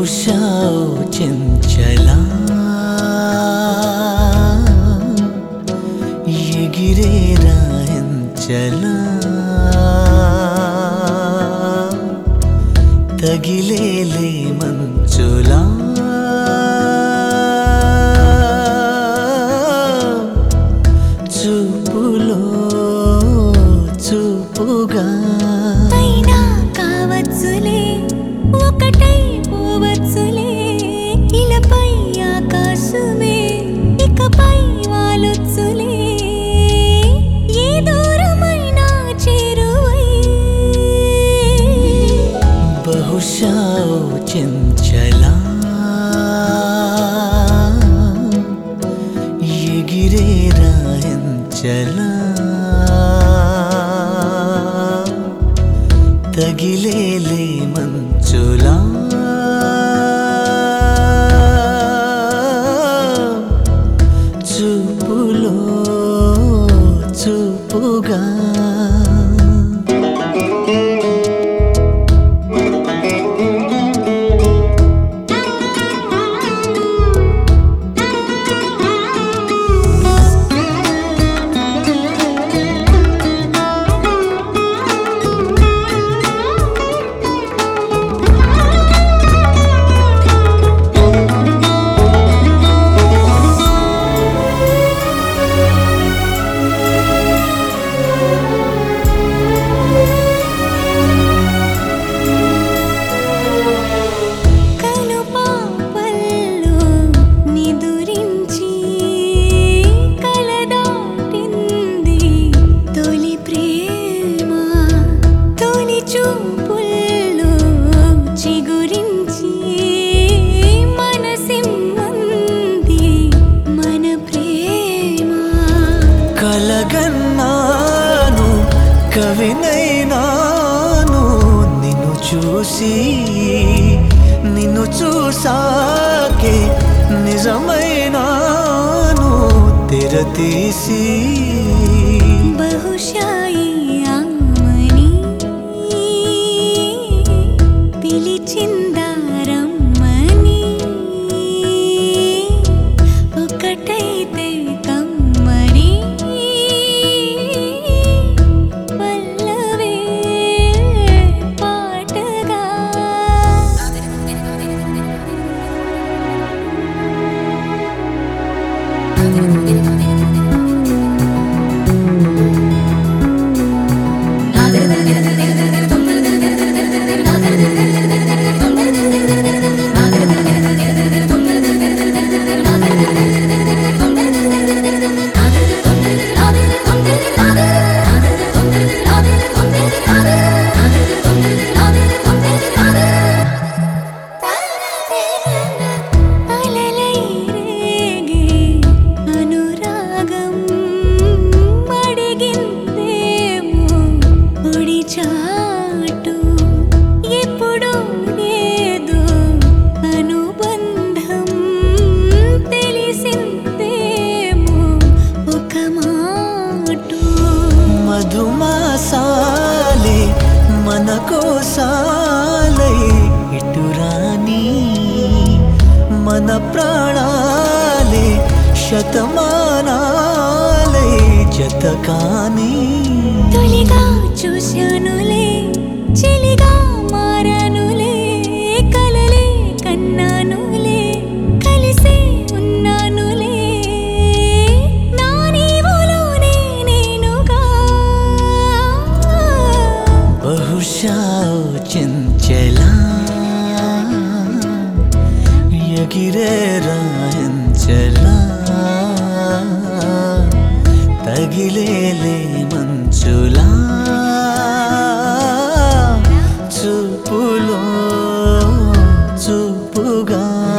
బహుశా ఓ చెంచలా ఎగిరేరా ఎంచలా తగిలేలే మంచులా చూపులో చూపుగా అయినా కావచ్చులే ఒకటై పోవచ్చులే ఇలపై ఆకాశమే ఇకపై వాలొచ్చులే ఏ దూరమైనా చేరువై బహుశా ఓ చెంచలా ఎగిరేరా ఎంచలా తగిలేలే మంచులా చూపులో చూపుగా కనుపాపల్లో నిదురించి కలదాటింది తొలి ప్రేమ తొలి చూపుల్లో చిగురించి మనసిమ్మంది మన ప్రేమ కలగన్నాను కవినైనాను నిన్ను చూసి నిన్ను చూసాకే నిజమైనాను తెరతీసి బహుశా ఈ అమ్మని పిలిచిందారమ్మని ఒకటైతే కమ్మని పల్లవే పాటగా అలలై రేగే అనురాగం అడిగిందేమో ఒడి చాటు ఎప్పుడో ఏదో అనుబంధం తెలిసిందేమో ఒక మాటు మధుమాసాలే మన కోసాలై ఇటురాని మన ప్రాణాలే శతమానాలై జతకాని తొలిగా చూశానులే చెలిగా మారానులే కలలే కన్నానులే కలిసే ఉన్నానులే నా నీవులోనే నేనుగా బహుశా ఓ చెంచలా ఎగిరేరా ఎంచలా తగిలేలే మంచులా చూపులో చూపుగా